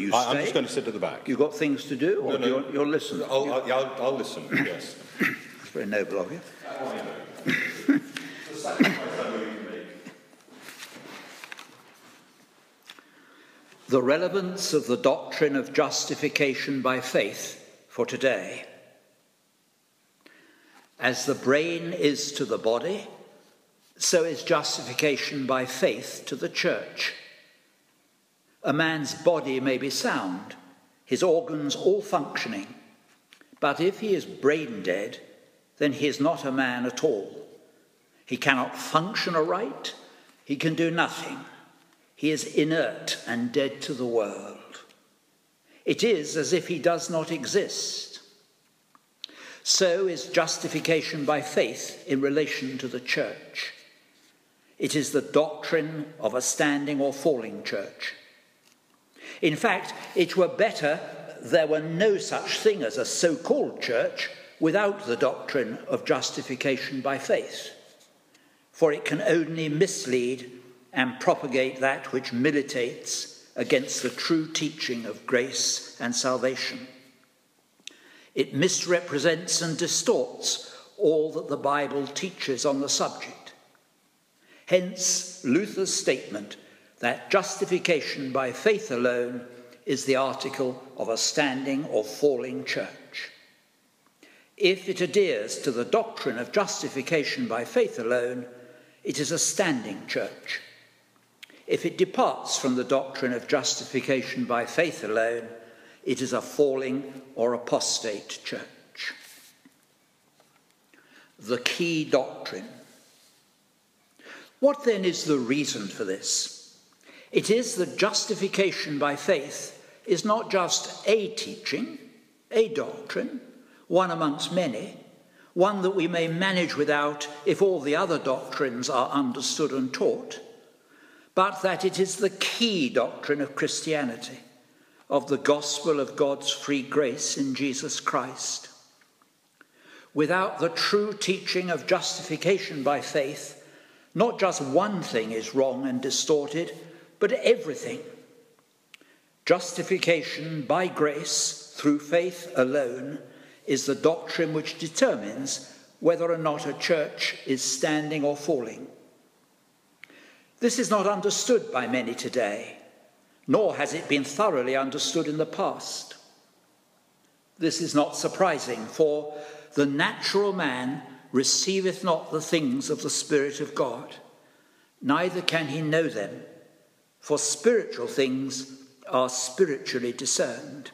you I'm stay? just going to sit at the back. You've got things to do, or No. you'll listen? I'll listen, yes. It's very noble of you. The sacrifice I'm willing to make. The relevance of the doctrine of justification by faith for today. As the brain is to the body, so is justification by faith to the church. A man's body may be sound, his organs all functioning, but if he is brain dead, then he is not a man at all. He cannot function aright, he can do nothing. He is inert and dead to the world. It is as if he does not exist. So is justification by faith in relation to the church. It is the doctrine of a standing or falling church. In fact, it were better there were no such thing as a so-called church without the doctrine of justification by faith, for it can only mislead and propagate that which militates against the true teaching of grace and salvation. It misrepresents and distorts all that the Bible teaches on the subject. Hence, Luther's statement that justification by faith alone is the article of a standing or falling church. If it adheres to the doctrine of justification by faith alone, it is a standing church. If it departs from the doctrine of justification by faith alone, it is a falling or apostate church. The key doctrine. What then is the reason for this? It is that justification by faith is not just a teaching, a doctrine, one amongst many, one that we may manage without if all the other doctrines are understood and taught, but that it is the key doctrine of Christianity, of the gospel of God's free grace in Jesus Christ. Without the true teaching of justification by faith, not just one thing is wrong and distorted, but everything. Justification by grace through faith alone is the doctrine which determines whether or not a church is standing or falling. This is not understood by many today, nor has it been thoroughly understood in the past. This is not surprising, for the natural man receiveth not the things of the Spirit of God, neither can he know them, for spiritual things are spiritually discerned.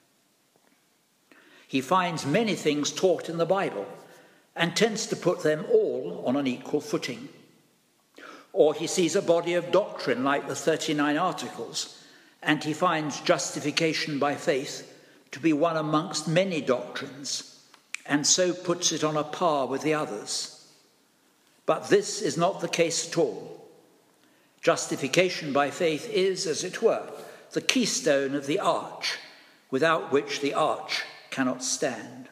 He finds many things taught in the Bible and tends to put them all on an equal footing. Or he sees a body of doctrine like the 39 Articles, and he finds justification by faith to be one amongst many doctrines, and so puts it on a par with the others. But this is not the case at all. Justification by faith is, as it were, the keystone of the arch, without which the arch cannot stand.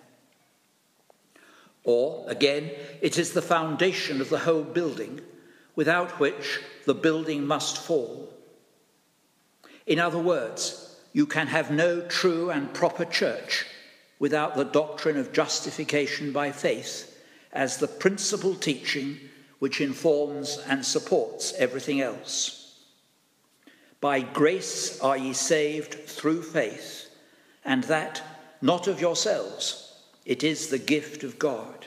Or, again, it is the foundation of the whole building, without which the building must fall. In other words, you can have no true and proper church without the doctrine of justification by faith as the principal teaching which informs and supports everything else. By grace are ye saved through faith, and that not of yourselves, it is the gift of God.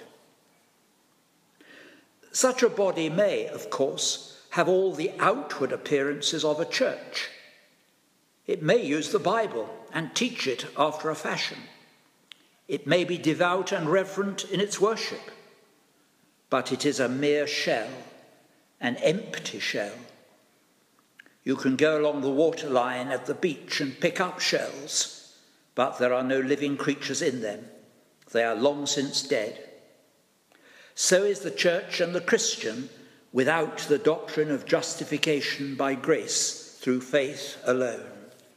Such a body may, of course, have all the outward appearances of a church. It may use the Bible and teach it after a fashion. It may be devout and reverent in its worship, but it is a mere shell, an empty shell. You can go along the waterline at the beach and pick up shells, but there are no living creatures in them. They are long since dead. So is the church and the Christian without the doctrine of justification by grace through faith alone.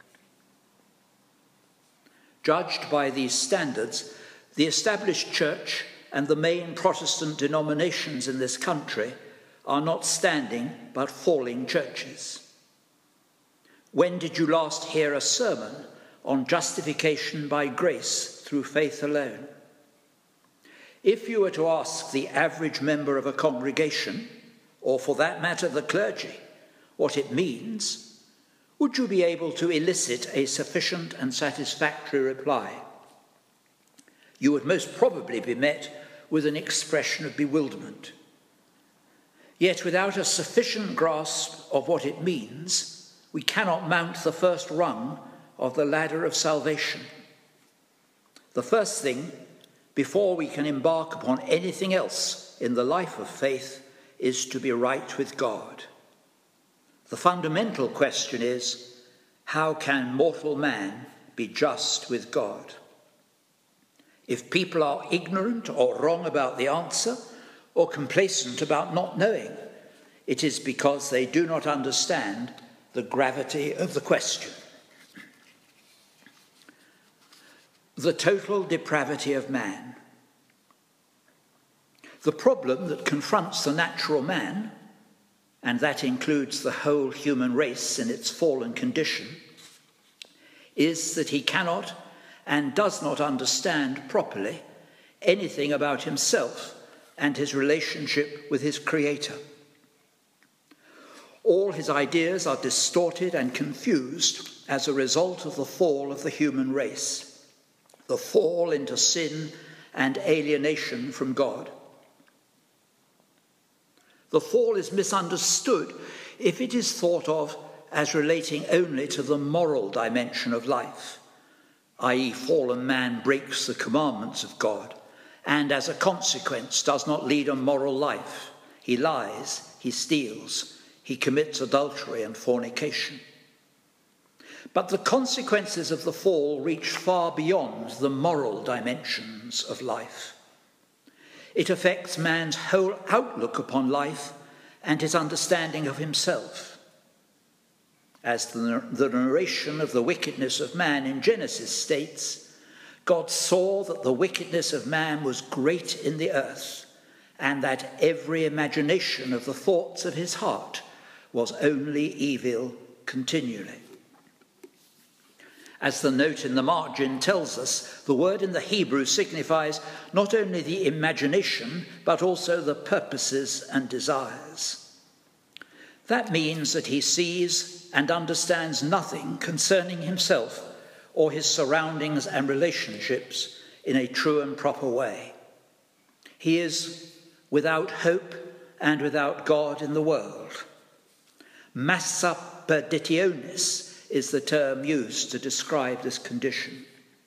Judged by these standards, the established church and the main Protestant denominations in this country are not standing but falling churches. When did you last hear a sermon on justification by grace through faith alone? If you were to ask the average member of a congregation, or for that matter the clergy, what it means, would you be able to elicit a sufficient and satisfactory reply? You would most probably be met with an expression of bewilderment. Yet without a sufficient grasp of what it means, we cannot mount the first rung of the ladder of salvation. The first thing, before we can embark upon anything else in the life of faith, is to be right with God. The fundamental question is, how can mortal man be just with God? If people are ignorant or wrong about the answer, or complacent about not knowing, it is because they do not understand the gravity of the question. The total depravity of man. The problem that confronts the natural man, and that includes the whole human race in its fallen condition, is that he cannot and does not understand properly anything about himself and his relationship with his Creator. All his ideas are distorted and confused as a result of the fall of the human race, the fall into sin and alienation from God. The fall is misunderstood if it is thought of as relating only to the moral dimension of life, i.e., fallen man breaks the commandments of God and as a consequence does not lead a moral life. He lies, he steals, he commits adultery and fornication. But the consequences of the fall reach far beyond the moral dimensions of life. It affects man's whole outlook upon life and his understanding of himself. As the narration of the wickedness of man in Genesis states, God saw that the wickedness of man was great in the earth, and that every imagination of the thoughts of his heart was only evil continually. As the note in the margin tells us, the word in the Hebrew signifies not only the imagination, but also the purposes and desires. That means that he sees and understands nothing concerning himself or his surroundings and relationships in a true and proper way. He is without hope and without God in the world. Massa perditionis is the term used to describe this condition.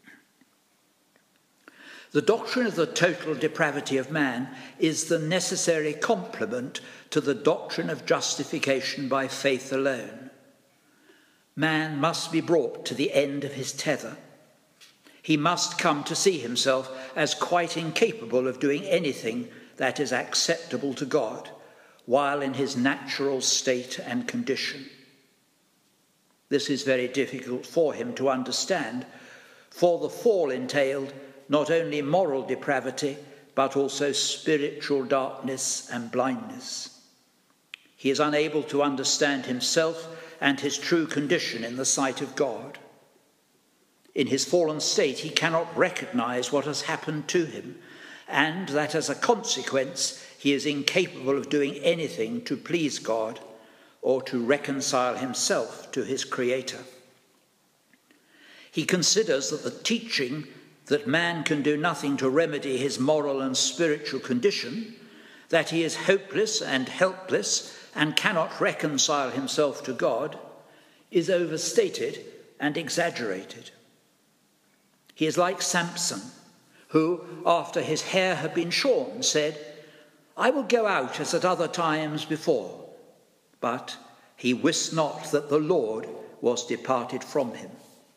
The doctrine of the total depravity of man is the necessary complement to the doctrine of justification by faith alone. Man must be brought to the end of his tether. He must come to see himself as quite incapable of doing anything that is acceptable to God, while in his natural state and condition. This is very difficult for him to understand, for the fall entailed not only moral depravity, but also spiritual darkness and blindness. He is unable to understand himself and his true condition in the sight of God. In his fallen state, he cannot recognize what has happened to him, and that as a consequence, he is incapable of doing anything to please God or to reconcile himself to his Creator. He considers that the teaching that man can do nothing to remedy his moral and spiritual condition, that he is hopeless and helpless and cannot reconcile himself to God, is overstated and exaggerated. He is like Samson, who, after his hair had been shorn, said, "I will go out as at other times before." But he wist not that the Lord was departed from him.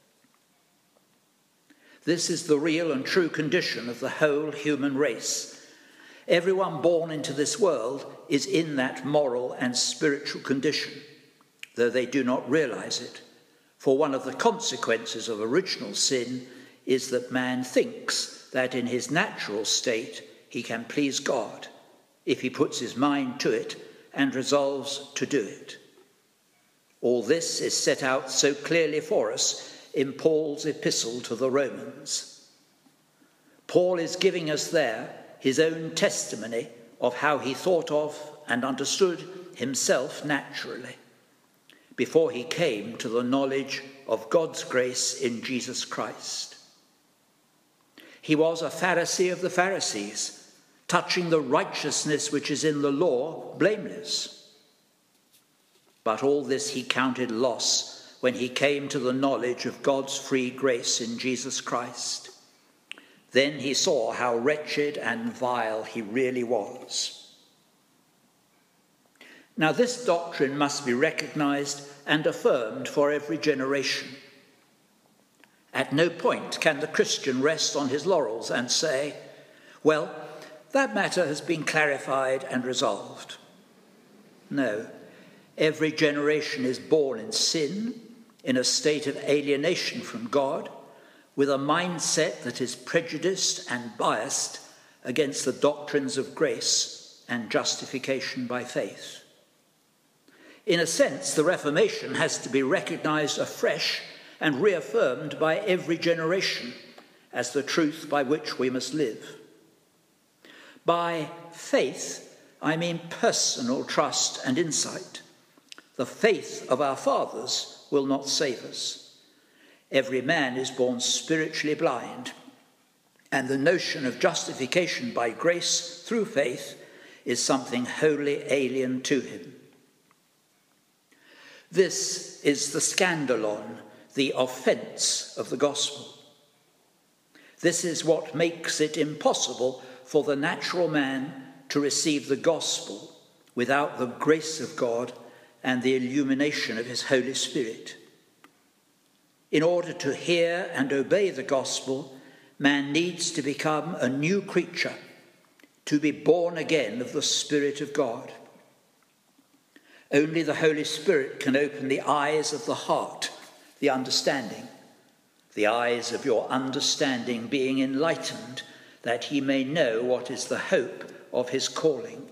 This is the real and true condition of the whole human race. Everyone born into this world is in that moral and spiritual condition, though they do not realize it. For one of the consequences of original sin is that man thinks that in his natural state he can please God if he puts his mind to it and resolves to do it. All this is set out so clearly for us in Paul's epistle to the Romans. Paul is giving us there his own testimony of how he thought of and understood himself naturally before he came to the knowledge of God's grace in Jesus Christ. He was a Pharisee of the Pharisees, touching the righteousness which is in the law, blameless. But all this he counted loss when he came to the knowledge of God's free grace in Jesus Christ. Then he saw how wretched and vile he really was. Now this doctrine must be recognized and affirmed for every generation. At no point can the Christian rest on his laurels and say, well, that matter has been clarified and resolved. No, every generation is born in sin, in a state of alienation from God, with a mindset that is prejudiced and biased against the doctrines of grace and justification by faith. In a sense, the Reformation has to be recognized afresh and reaffirmed by every generation as the truth by which we must live. By faith, I mean personal trust and insight. The faith of our fathers will not save us. Every man is born spiritually blind, and the notion of justification by grace through faith is something wholly alien to him. This is the scandalon, the offence of the gospel. This is what makes it impossible for the natural man to receive the gospel without the grace of God and the illumination of his Holy Spirit. In order to hear and obey the gospel, man needs to become a new creature, to be born again of the Spirit of God. Only the Holy Spirit can open the eyes of the heart, the understanding, the eyes of your understanding being enlightened, that he may know what is the hope of his calling.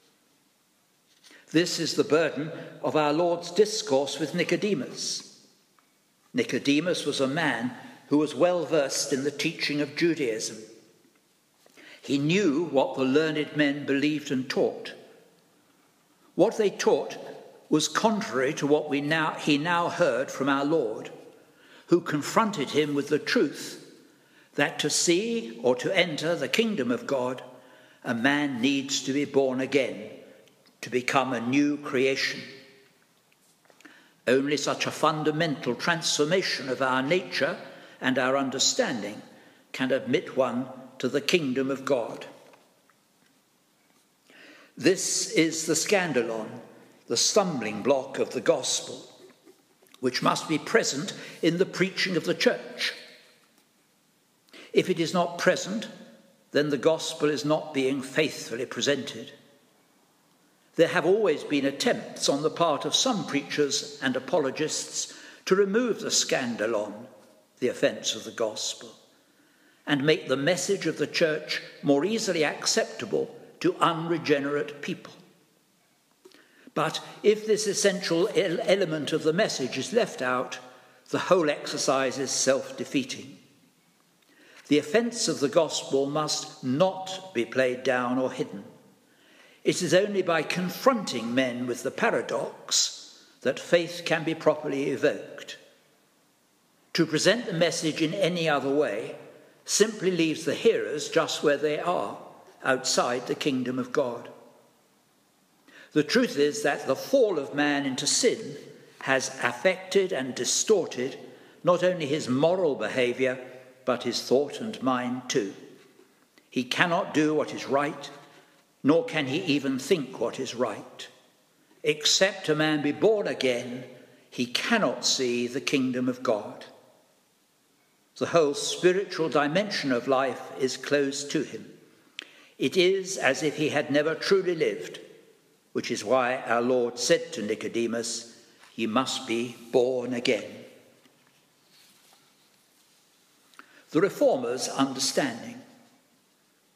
This is the burden of our Lord's discourse with Nicodemus. Nicodemus was a man who was well versed in the teaching of Judaism. He knew what the learned men believed and taught. What they taught was contrary to what he now heard from our Lord, who confronted him with the truth that to see or to enter the kingdom of God, a man needs to be born again, to become a new creation. Only such a fundamental transformation of our nature and our understanding can admit one to the kingdom of God. This is the scandalon, the stumbling block of the gospel, which must be present in the preaching of the church. If it is not present, then the gospel is not being faithfully presented. There have always been attempts on the part of some preachers and apologists to remove the scandalon, the offence of the gospel, and make the message of the church more easily acceptable to unregenerate people. But if this essential element of the message is left out, the whole exercise is self-defeating. The offence of the gospel must not be played down or hidden. It is only by confronting men with the paradox that faith can be properly evoked. To present the message in any other way simply leaves the hearers just where they are, outside the kingdom of God. The truth is that the fall of man into sin has affected and distorted not only his moral behaviour, but his thought and mind too. He cannot do what is right, nor can he even think what is right. Except a man be born again, he cannot see the kingdom of God. The whole spiritual dimension of life is closed to him. It is as if he had never truly lived, which is why our Lord said to Nicodemus, "You must be born again." The Reformer's understanding.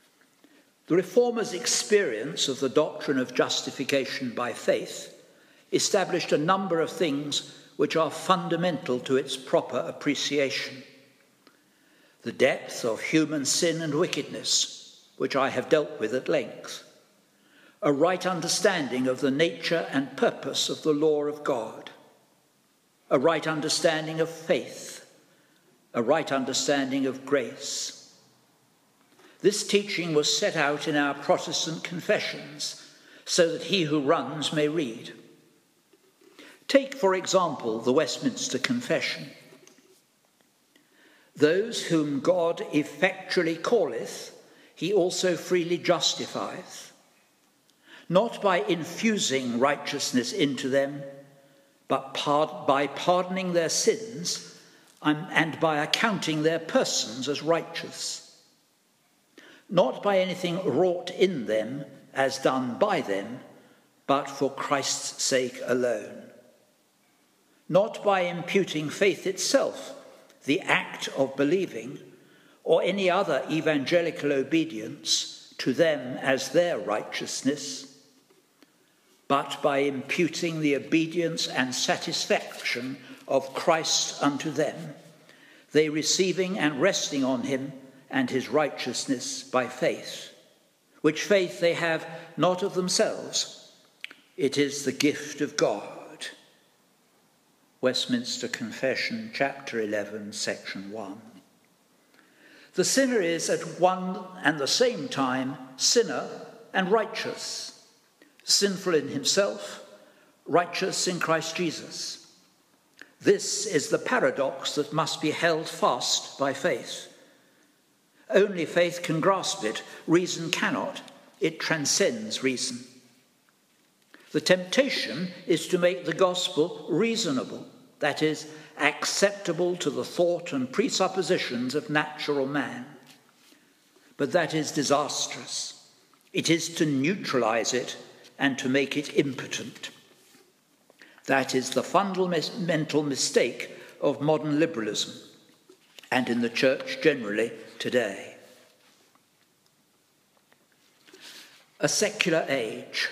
The Reformer's experience of the doctrine of justification by faith established a number of things which are fundamental to its proper appreciation. The depth of human sin and wickedness, which I have dealt with at length. A right understanding of the nature and purpose of the law of God. A right understanding of faith. A right understanding of grace. This teaching was set out in our Protestant confessions so that he who runs may read. Take, for example, the Westminster Confession. Those whom God effectually calleth, he also freely justifieth, not by infusing righteousness into them, but by pardoning their sins and by accounting their persons as righteous, not by anything wrought in them as done by them, but for Christ's sake alone, not by imputing faith itself, the act of believing, or any other evangelical obedience to them as their righteousness, but by imputing the obedience and satisfaction of Christ unto them, they receiving and resting on him and his righteousness by faith, which faith they have not of themselves, it is the gift of God. Westminster Confession, chapter 11, section 1. The sinner is at one and the same time sinner and righteous, sinful in himself, righteous in Christ Jesus. This is the paradox that must be held fast by faith. Only faith can grasp it, reason cannot. It transcends reason. The temptation is to make the gospel reasonable, that is, acceptable to the thought and presuppositions of natural man. But that is disastrous. It is to neutralize it and to make it impotent. That is the fundamental mistake of modern liberalism and in the church generally today. A secular age.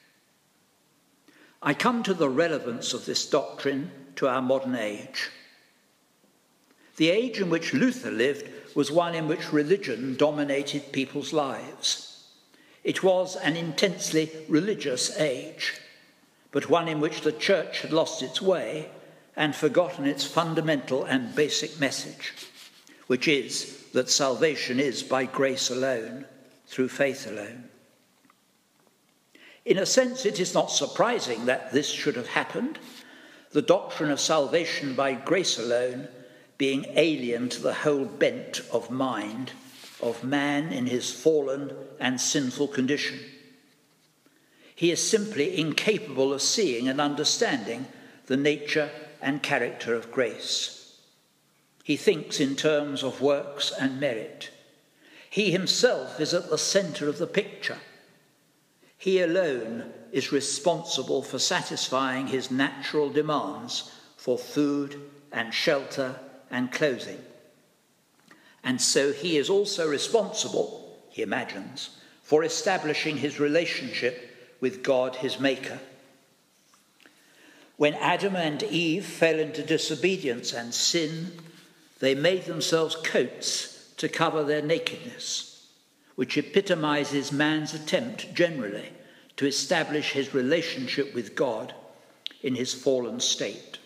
I come to the relevance of this doctrine to our modern age. The age in which Luther lived was one in which religion dominated people's lives. It was an intensely religious age, but one in which the church had lost its way and forgotten its fundamental and basic message, which is that salvation is by grace alone, through faith alone. In a sense, it is not surprising that this should have happened, the doctrine of salvation by grace alone being alien to the whole bent of mind of man in his fallen and sinful condition. He is simply incapable of seeing and understanding the nature and character of grace. He thinks in terms of works and merit. He himself is at the center of the picture. He alone is responsible for satisfying his natural demands for food and shelter and clothing. And so he is also responsible, he imagines, for establishing his relationship with God, his maker. When Adam and Eve fell into disobedience and sin, they made themselves coats to cover their nakedness, which epitomizes man's attempt generally to establish his relationship with God in his fallen state.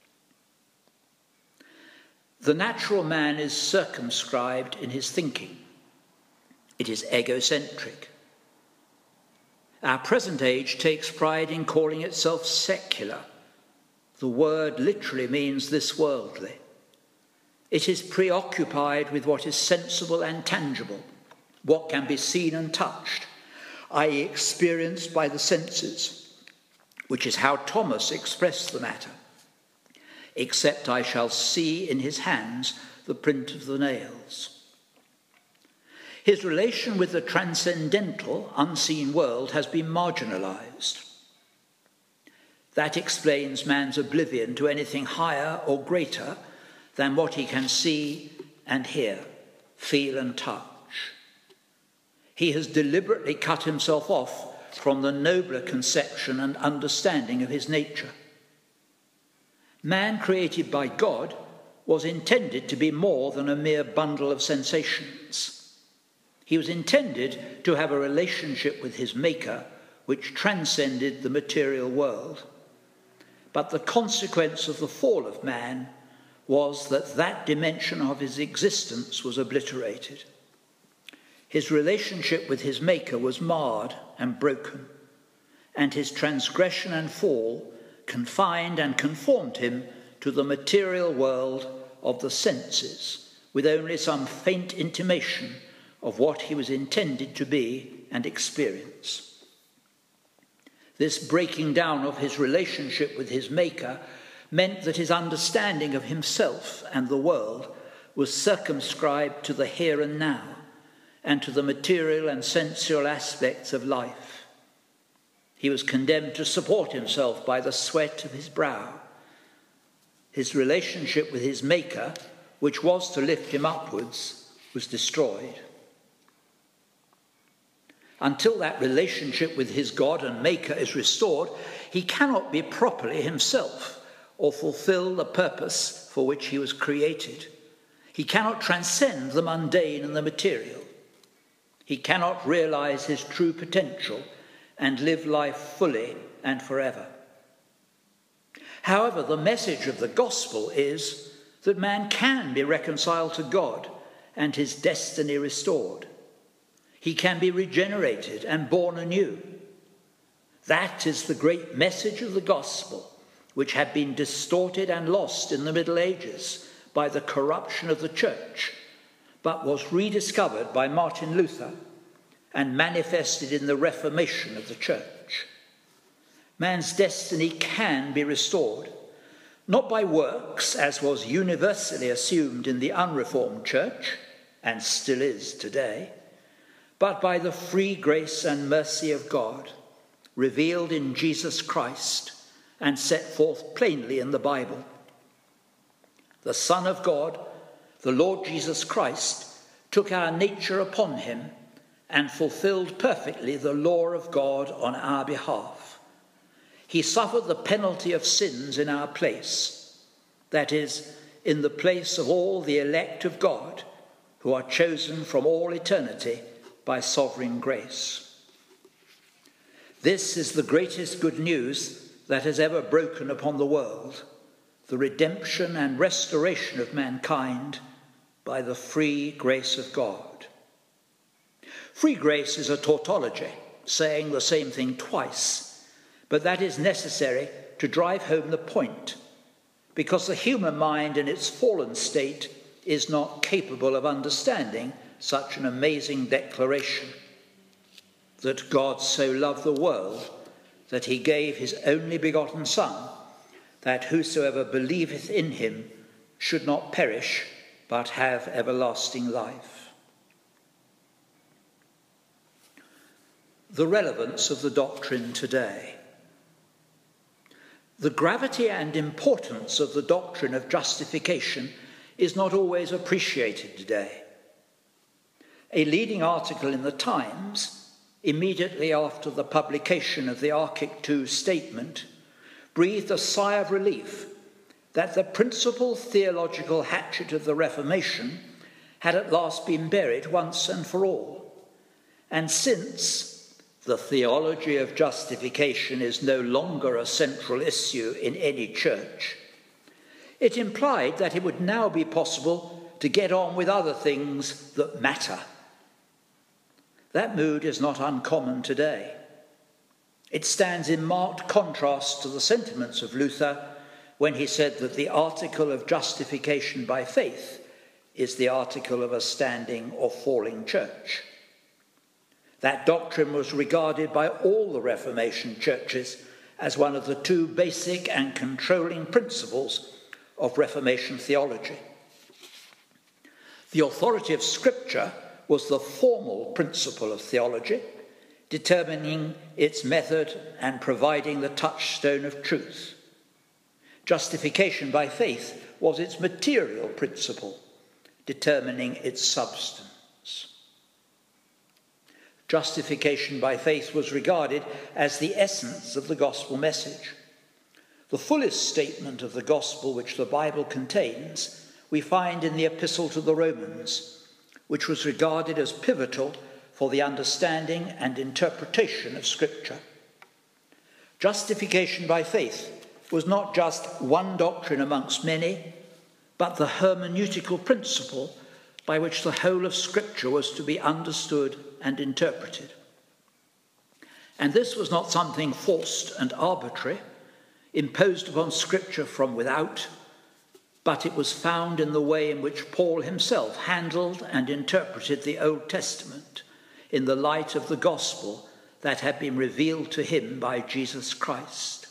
The natural man is circumscribed in his thinking. It is egocentric. Our present age takes pride in calling itself secular. The word literally means this worldly. It is preoccupied with what is sensible and tangible, what can be seen and touched, i.e. experienced by the senses, which is how Thomas expressed the matter. Except I shall see in his hands the print of the nails. His relation with the transcendental, unseen world has been marginalized. That explains man's oblivion to anything higher or greater than what he can see and hear, feel and touch. He has deliberately cut himself off from the nobler conception and understanding of his nature. Man created by God was intended to be more than a mere bundle of sensations. He was intended to have a relationship with his Maker which transcended the material world. But the consequence of the fall of man was that that dimension of his existence was obliterated. His relationship with his Maker was marred and broken, and his transgression and fall confined and conformed him to the material world of the senses, with only some faint intimation of what he was intended to be and experience. This breaking down of his relationship with his Maker meant that his understanding of himself and the world was circumscribed to the here and now, and to the material and sensual aspects of life. He was condemned to support himself by the sweat of his brow. His relationship with his Maker, which was to lift him upwards, was destroyed. Until that relationship with his God and Maker is restored, he cannot be properly himself or fulfill the purpose for which he was created. He cannot transcend the mundane and the material. He cannot realize his true potential and live life fully and forever. However, the message of the gospel is that man can be reconciled to God and his destiny restored. He can be regenerated and born anew. That is the great message of the gospel, which had been distorted and lost in the Middle Ages by the corruption of the church, but was rediscovered by Martin Luther and manifested in the Reformation of the church. Man's destiny can be restored, not by works, as was universally assumed in the unreformed church, and still is today, but by the free grace and mercy of God, revealed in Jesus Christ and set forth plainly in the Bible. The Son of God, the Lord Jesus Christ, took our nature upon him and fulfilled perfectly the law of God on our behalf. He suffered the penalty of sins in our place, that is, in the place of all the elect of God, who are chosen from all eternity by sovereign grace. This is the greatest good news that has ever broken upon the world, the redemption and restoration of mankind by the free grace of God. Free grace is a tautology, saying the same thing twice, but that is necessary to drive home the point, because the human mind in its fallen state is not capable of understanding such an amazing declaration, that God so loved the world that he gave his only begotten Son, that whosoever believeth in him should not perish, but have everlasting life. The relevance of the doctrine today. The gravity and importance of the doctrine of justification is not always appreciated today. A leading article in the Times, immediately after the publication of the Arkic II statement, breathed a sigh of relief that the principal theological hatchet of the Reformation had at last been buried once and for all. And since the theology of justification is no longer a central issue in any church, it implied that it would now be possible to get on with other things that matter. That mood is not uncommon today. It stands in marked contrast to the sentiments of Luther when he said that the article of justification by faith is the article of a standing or falling church. That doctrine was regarded by all the Reformation churches as one of the two basic and controlling principles of Reformation theology. The authority of Scripture was the formal principle of theology, determining its method and providing the touchstone of truth. Justification by faith was its material principle, determining its substance. Justification by faith was regarded as the essence of the gospel message. The fullest statement of the gospel which the Bible contains we find in the Epistle to the Romans, which was regarded as pivotal for the understanding and interpretation of Scripture. Justification by faith was not just one doctrine amongst many, but the hermeneutical principle by which the whole of Scripture was to be understood and interpreted. And this was not something forced and arbitrary, imposed upon Scripture from without, but it was found in the way in which Paul himself handled and interpreted the Old Testament in the light of the gospel that had been revealed to him by Jesus Christ.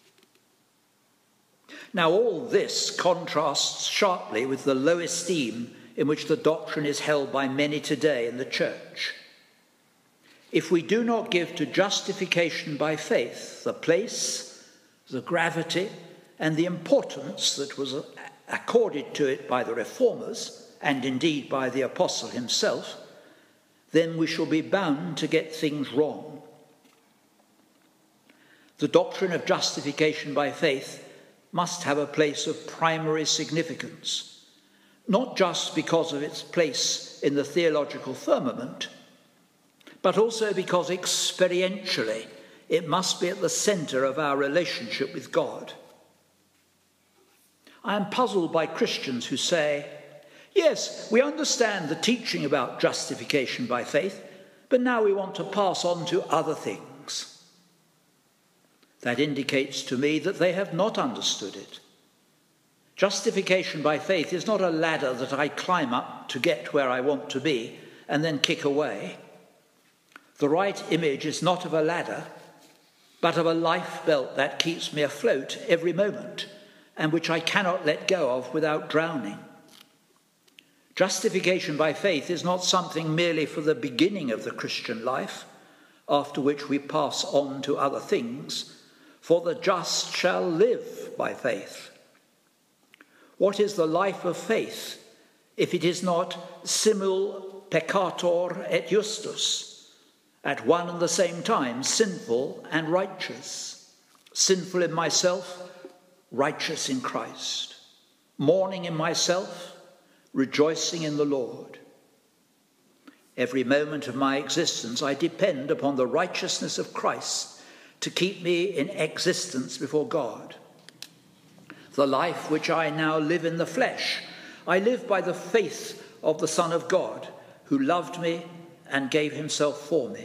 Now, all this contrasts sharply with the low esteem in which the doctrine is held by many today in the church. If we do not give to justification by faith the place, the gravity, and the importance that was accorded to it by the reformers, and indeed by the apostle himself, then we shall be bound to get things wrong. The doctrine of justification by faith must have a place of primary significance, not just because of its place in the theological firmament, but also because experientially it must be at the centre of our relationship with God. I am puzzled by Christians who say, yes, we understand the teaching about justification by faith, but now we want to pass on to other things. That indicates to me that they have not understood it. Justification by faith is not a ladder that I climb up to get where I want to be and then kick away. The right image is not of a ladder, but of a life belt that keeps me afloat every moment and which I cannot let go of without drowning. Justification by faith is not something merely for the beginning of the Christian life, after which we pass on to other things, for the just shall live by faith. What is the life of faith if it is not simul peccator et justus, at one and the same time sinful and righteous, sinful in myself, righteous in Christ, mourning in myself, rejoicing in the Lord. Every moment of my existence I depend upon the righteousness of Christ to keep me in existence before God. The life which I now live in the flesh, I live by the faith of the Son of God, who loved me and gave himself for me.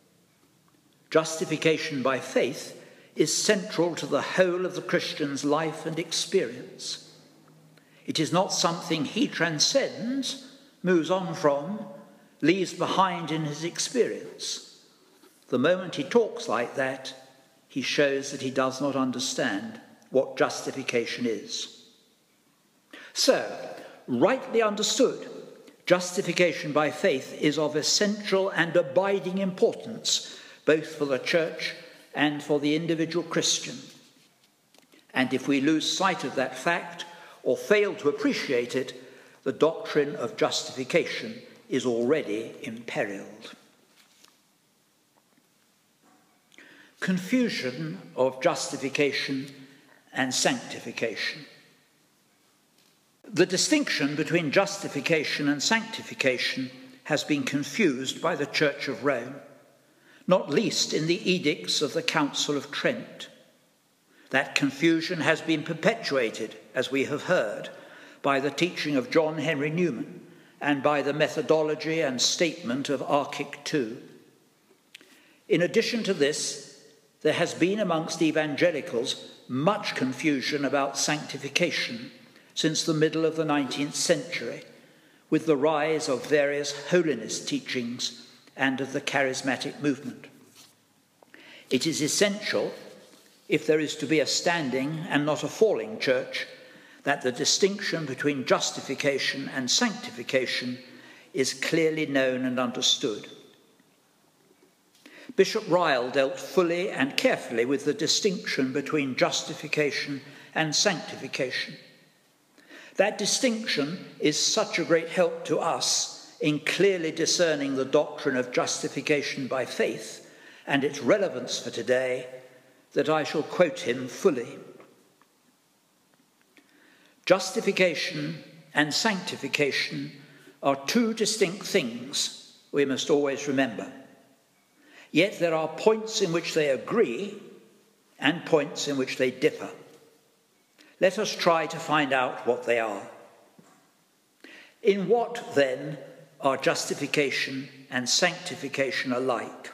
Justification by faith is central to the whole of the Christian's life and experience. It is not something he transcends, moves on from, leaves behind in his experience. The moment he talks like that, he shows that he does not understand what justification is. So, rightly understood, justification by faith is of essential and abiding importance, both for the church and for the individual Christian. And if we lose sight of that fact or fail to appreciate it, the doctrine of justification is already imperiled. Confusion of justification and sanctification. The distinction between justification and sanctification has been confused by the Church of Rome, not least in the edicts of the Council of Trent. That confusion has been perpetuated, as we have heard, by the teaching of John Henry Newman and by the methodology and statement of Arkic II. In addition to this, there has been amongst evangelicals much confusion about sanctification since the middle of the 19th century, with the rise of various holiness teachings and of the charismatic movement. It is essential, if there is to be a standing and not a falling church, that the distinction between justification and sanctification is clearly known and understood. Bishop Ryle dealt fully and carefully with the distinction between justification and sanctification. That distinction is such a great help to us in clearly discerning the doctrine of justification by faith and its relevance for today that I shall quote him fully. Justification and sanctification are two distinct things we must always remember. Yet there are points in which they agree and points in which they differ. Let us try to find out what they are. In what, then, are justification and sanctification alike?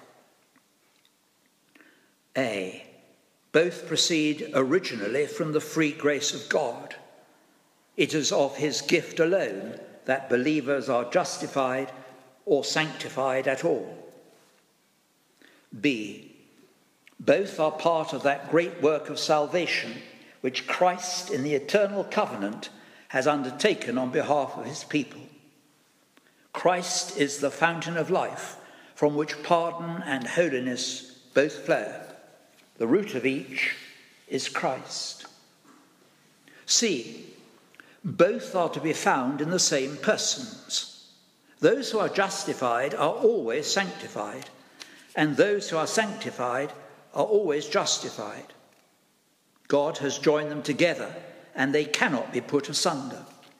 A. Both proceed originally from the free grace of God. It is of his gift alone that believers are justified or sanctified at all. B. Both are part of that great work of salvation which Christ in the eternal covenant has undertaken on behalf of his people. Christ is the fountain of life from which pardon and holiness both flow. The root of each is Christ. C. Both are to be found in the same persons. Those who are justified are always sanctified, and those who are sanctified are always justified. God has joined them together, and they cannot be put asunder.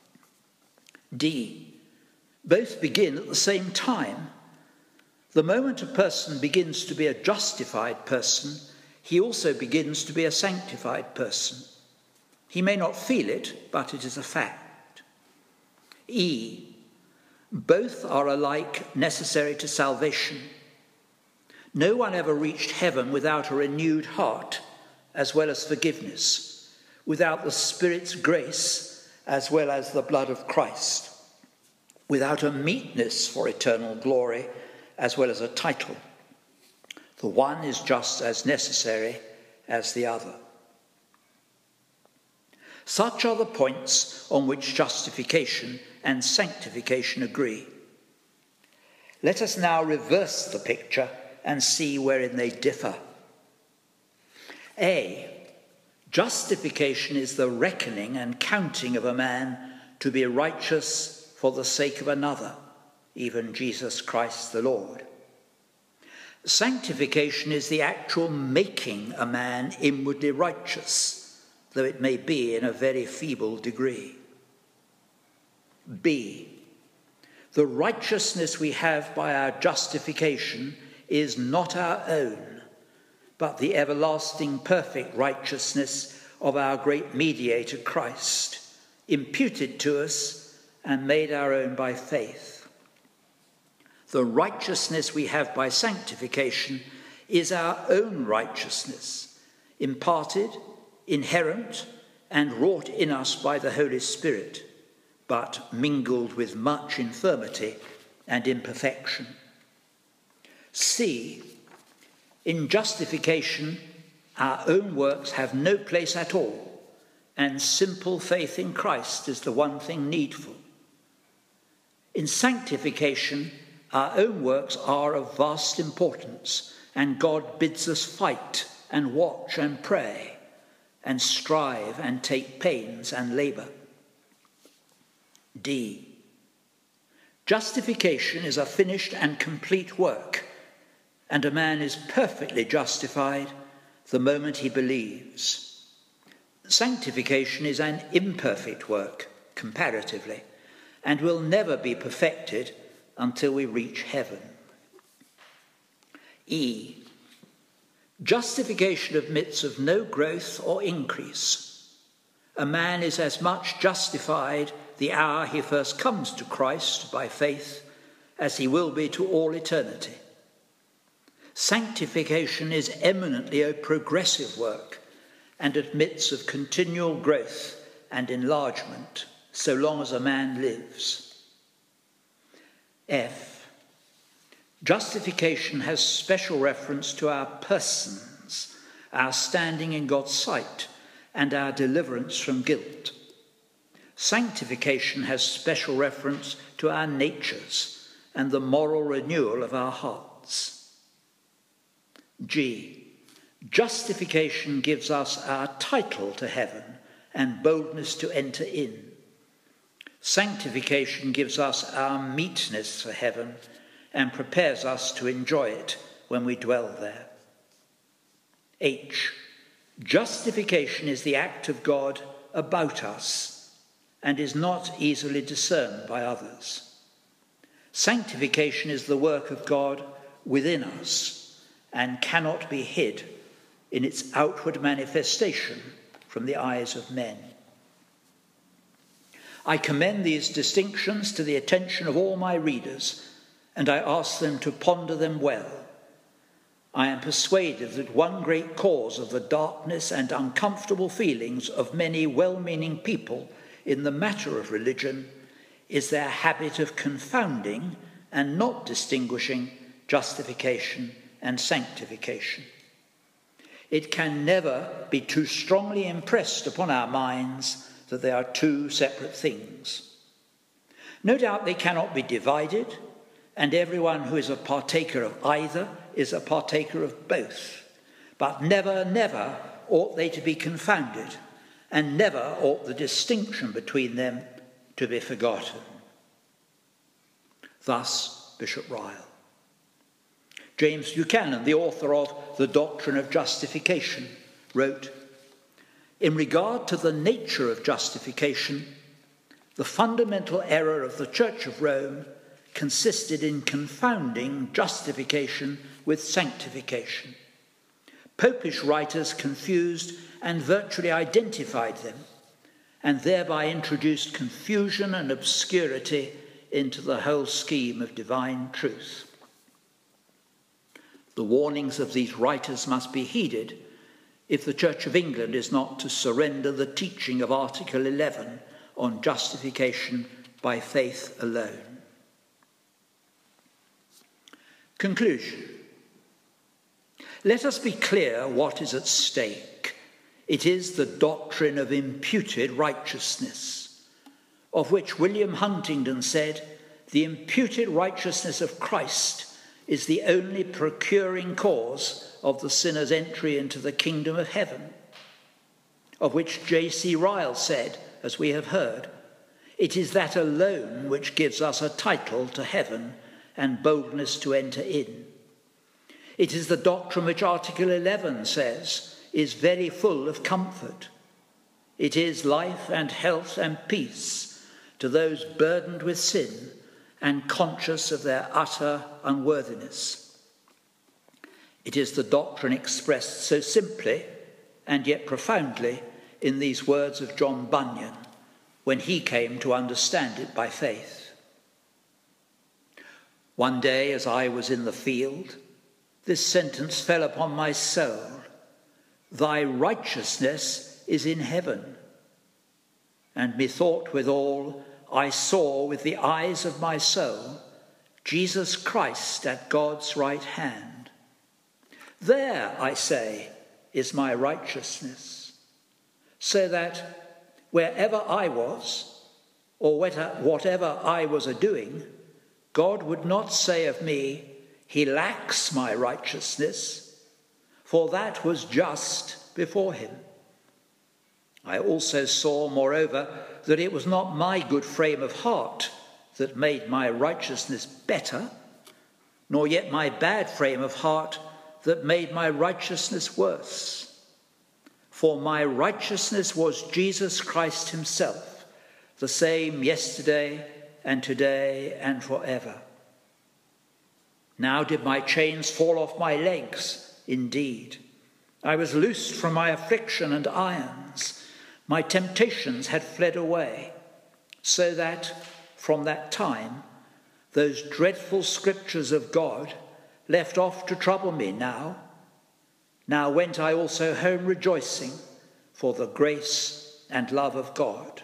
D. Both begin at the same time. The moment a person begins to be a justified person, he also begins to be a sanctified person. He may not feel it, but it is a fact. E. Both are alike necessary to salvation. No one ever reached heaven without a renewed heart, as well as forgiveness, without the Spirit's grace, as well as the blood of Christ, without a meetness for eternal glory, as well as a title. The one is just as necessary as the other. Such are the points on which justification and sanctification agree. Let us now reverse the picture and see wherein they differ. A. Justification is the reckoning and counting of a man to be righteous for the sake of another, even Jesus Christ the Lord. Sanctification is the actual making a man inwardly righteous, though it may be in a very feeble degree. B. The righteousness we have by our justification is not our own, but the everlasting perfect righteousness of our great mediator Christ, imputed to us and made our own by faith. The righteousness we have by sanctification is our own righteousness, imparted, inherent, and wrought in us by the Holy Spirit, but mingled with much infirmity and imperfection. C. In justification, our own works have no place at all, and simple faith in Christ is the one thing needful. In sanctification, our own works are of vast importance, and God bids us fight and watch and pray and strive and take pains and labor. D. Justification is a finished and complete work, and a man is perfectly justified the moment he believes. Sanctification is an imperfect work, comparatively, and will never be perfected until we reach heaven. E. Justification admits of no growth or increase. A man is as much justified the hour he first comes to Christ by faith as he will be to all eternity. Sanctification is eminently a progressive work and admits of continual growth and enlargement so long as a man lives. F. Justification has special reference to our persons, our standing in God's sight, and our deliverance from guilt. Sanctification has special reference to our natures and the moral renewal of our hearts. G. Justification gives us our title to heaven and boldness to enter in. Sanctification gives us our meetness for heaven and prepares us to enjoy it when we dwell there. H. Justification is the act of God about us and is not easily discerned by others. Sanctification is the work of God within us and cannot be hid in its outward manifestation from the eyes of men. I commend these distinctions to the attention of all my readers, and I ask them to ponder them well. I am persuaded that one great cause of the darkness and uncomfortable feelings of many well-meaning people in the matter of religion is their habit of confounding and not distinguishing justification and sanctification. It can never be too strongly impressed upon our minds that they are two separate things. No doubt they cannot be divided, and everyone who is a partaker of either is a partaker of both. But never, never ought they to be confounded, and never ought the distinction between them to be forgotten. Thus, Bishop Ryle. James Buchanan, the author of The Doctrine of Justification, wrote, "In regard to the nature of justification, the fundamental error of the Church of Rome consisted in confounding justification with sanctification. Popish writers confused and virtually identified them, and thereby introduced confusion and obscurity into the whole scheme of divine truth. The warnings of these writers must be heeded if the Church of England is not to surrender the teaching of Article 11 on justification by faith alone." Conclusion. Let us be clear what is at stake. It is the doctrine of imputed righteousness, of which William Huntingdon said, "The imputed righteousness of Christ is the only procuring cause of the sinner's entry into the kingdom of heaven," of which J.C. Ryle said, as we have heard, "It is that alone which gives us a title to heaven and boldness to enter in." It is the doctrine which Article 11 says is very full of comfort. It is life and health and peace to those burdened with sin and conscious of their utter unworthiness. It is the doctrine expressed so simply and yet profoundly in these words of John Bunyan when he came to understand it by faith. "One day as I was in the field, this sentence fell upon my soul: 'Thy righteousness is in heaven.' And methought withal I saw with the eyes of my soul Jesus Christ at God's right hand. There, I say, is my righteousness, so that wherever I was, or whatever I was a-doing, God would not say of me, 'He lacks my righteousness,' for that was just before him. I also saw, moreover, that it was not my good frame of heart that made my righteousness better, nor yet my bad frame of heart that made my righteousness worse. For my righteousness was Jesus Christ himself, the same yesterday and today and forever. Now did my chains fall off my legs, indeed. I was loosed from my affliction and irons. My temptations had fled away, so that from that time those dreadful scriptures of God left off to trouble me now. Now went I also home rejoicing for the grace and love of God."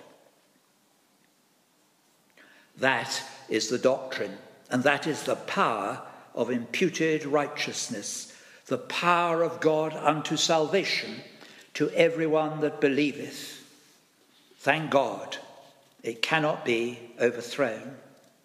That is the doctrine, and that is the power of imputed righteousness, the power of God unto salvation to everyone that believeth. Thank God, it cannot be overthrown.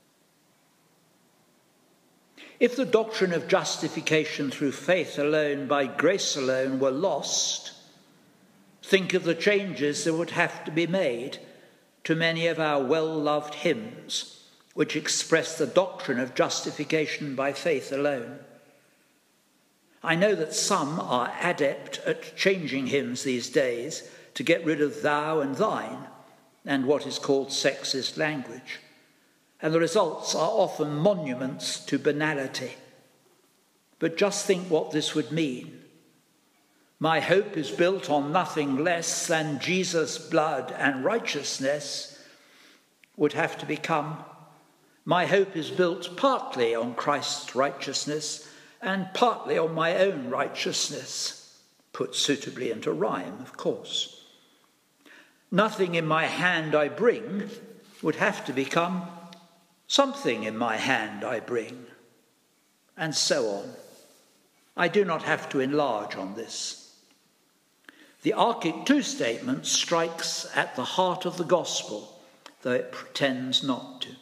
If the doctrine of justification through faith alone, by grace alone, were lost, think of the changes that would have to be made to many of our well-loved hymns, which express the doctrine of justification by faith alone. I know that some are adept at changing hymns these days to get rid of thou and thine and what is called sexist language, and the results are often monuments to banality. But just think what this would mean. My hope is built on nothing less than Jesus' blood and righteousness would have to become, my hope is built partly on Christ's righteousness and partly on my own righteousness, put suitably into rhyme, of course. Nothing in my hand I bring would have to become something in my hand I bring, and so on. I do not have to enlarge on this. The Arctic II statement strikes at the heart of the gospel, though it pretends not to.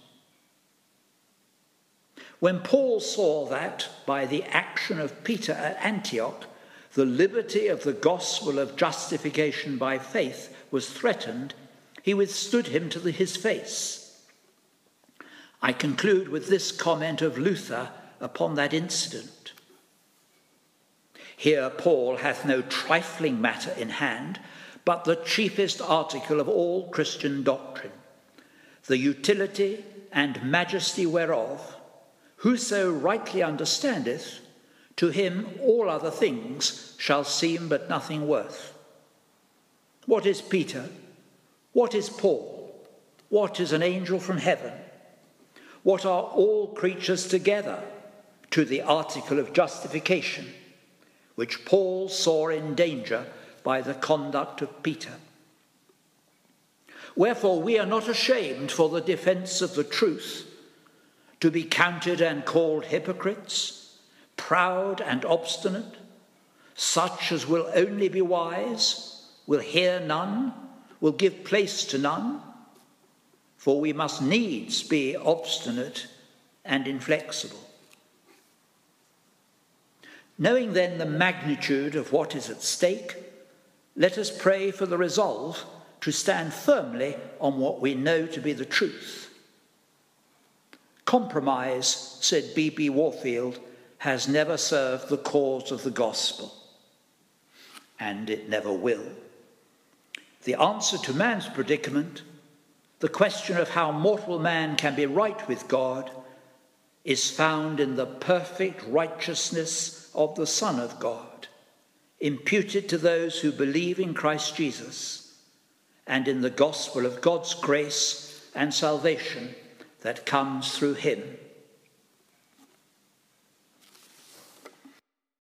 When Paul saw that, by the action of Peter at Antioch, the liberty of the gospel of justification by faith was threatened, he withstood him to his face. I conclude with this comment of Luther upon that incident. Here Paul hath no trifling matter in hand, but the chiefest article of all Christian doctrine, the utility and majesty whereof, whoso rightly understandeth, to him all other things shall seem but nothing worth. What is Peter? What is Paul? What is an angel from heaven? What are all creatures together to the article of justification, which Paul saw in danger by the conduct of Peter? Wherefore we are not ashamed for the defence of the truth, to be counted and called hypocrites, proud and obstinate, such as will only be wise, will hear none, will give place to none, for we must needs be obstinate and inflexible. Knowing then the magnitude of what is at stake, let us pray for the resolve to stand firmly on what we know to be the truth. Compromise, said B.B. Warfield, has never served the cause of the gospel, and it never will. The answer to man's predicament, the question of how mortal man can be right with God, is found in the perfect righteousness of the Son of God, imputed to those who believe in Christ Jesus, and in the gospel of God's grace and salvation that comes through him.